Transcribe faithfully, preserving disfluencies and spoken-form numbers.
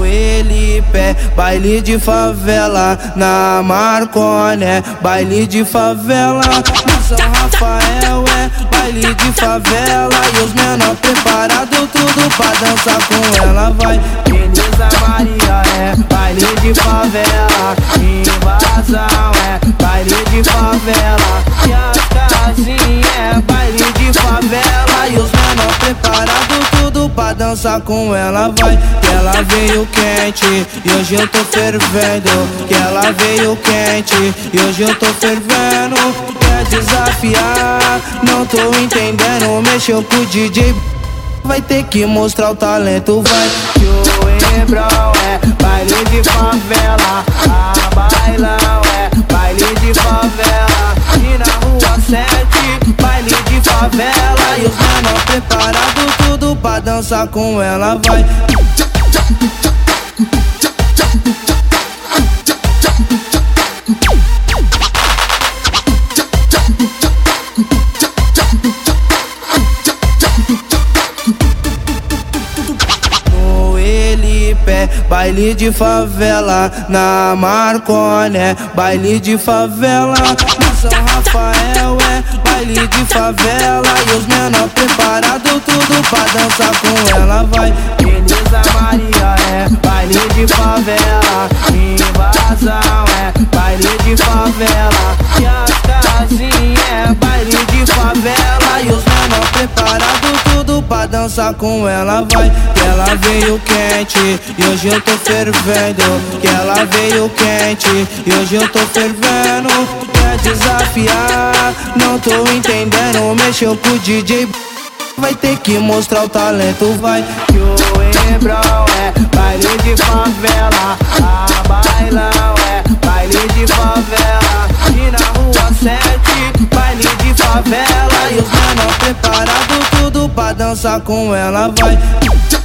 Elipé, baile de favela na Marconi, é baile de favela no São Rafael, é baile de favela e os menor preparado tudo pra dançar com ela. Vai, Elisa Maria, é baile de favela, invasão, é baile de favela e as casinhas, é baile de favela e os menor preparado tudo pra dançar com ela. Vai, que ela veio quente e hoje eu tô fervendo, que ela veio quente e hoje eu tô fervendo. Quer desafiar, não tô entendendo, mexeu com o D J, vai ter que mostrar o talento. Vai, que o Embrão é baile de favela, a bailão é baile de favela e na rua sete, baile de favela e os menor preparado tudo pra dançar com ela. Vai, Elipé, baile de favela na Marconi, é baile de favela no São Rafael, é baile de favela e os menor preparado tudo pra dançar com ela. Vai, Elisa Maria, é baile de favela, invasão, é baile de favela e as casinhas, é baile de favela e os menor preparado tudo pra dançar com ela. Vai, que ela veio quente e hoje eu tô fervendo, que ela veio quente e hoje eu tô fervendo. Quer desafiar, não tô entendendo, mexeu com o D J, vai ter que mostrar o talento. Vai, que o Embrão é baile de favela, a bailão é baile de favela e na rua sete, baile de favela e os menor preparado tudo pra dançar com ela. Vai.